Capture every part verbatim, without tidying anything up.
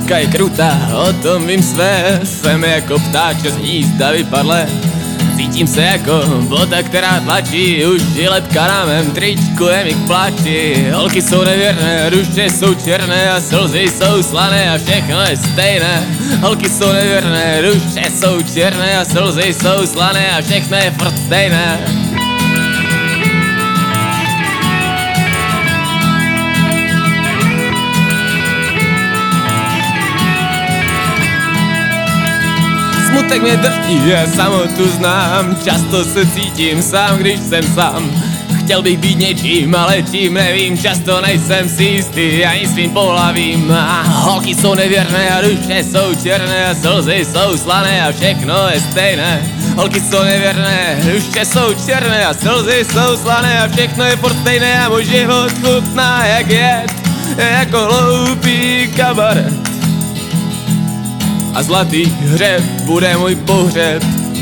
láska je krutá, o tom vím své. Jsem jako ptáček z hnízda vypadle. Cítím se jako bota, která tlačí. Už žiletka na mém tričku je mi k pláči. Holky jsou nevěrné, duše jsou černé a slzy jsou slané a všechno je stejné. Holky jsou nevěrné, duše jsou černé a slzy jsou slané a všechno je furt stejné. Smutek mě drží, já samotu znám. Často se cítím sám, když jsem sám. Chtěl bych být něčím, ale čím nevím. Často nejsem si jistý ani svým pohlavím. A holky jsou nevěrné a duše jsou černé a slzy jsou slané a všechno je stejné. Holky jsou nevěrné, duše jsou černé a slzy jsou slané a všechno je furt stejné. A můj život chutná jak jed, jako hloupý kabaret. A zlatý hřeb bude můj pohřeb.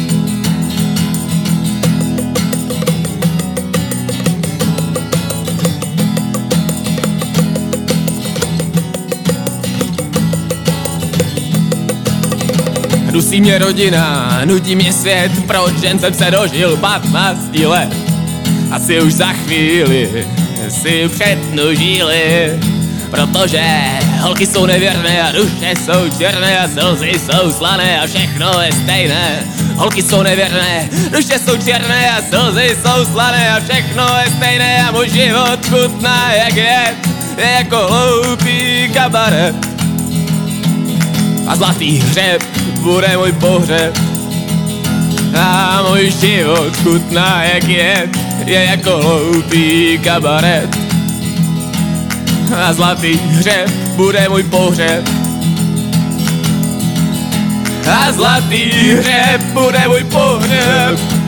Dusí mě rodina, nutí mě svět. Proč jen jsem se dožil patnácti let? Asi už za chvíli si přetnu žíly. Protože holky jsou nevěrné a duše jsou černé a slzy jsou slané a všechno je stejné. Holky jsou nevěrné, duše jsou černé a slzy jsou slané a všechno je stejné. A můj život chutná jak jed, je jako hloupý kabaret. A zlatý hřeb bude můj pohřeb. A můj život chutná jak jed, je jako hloupý kabaret. A zlatý hřeb bude můj pohřeb. A zlatý hřeb bude můj pohřeb.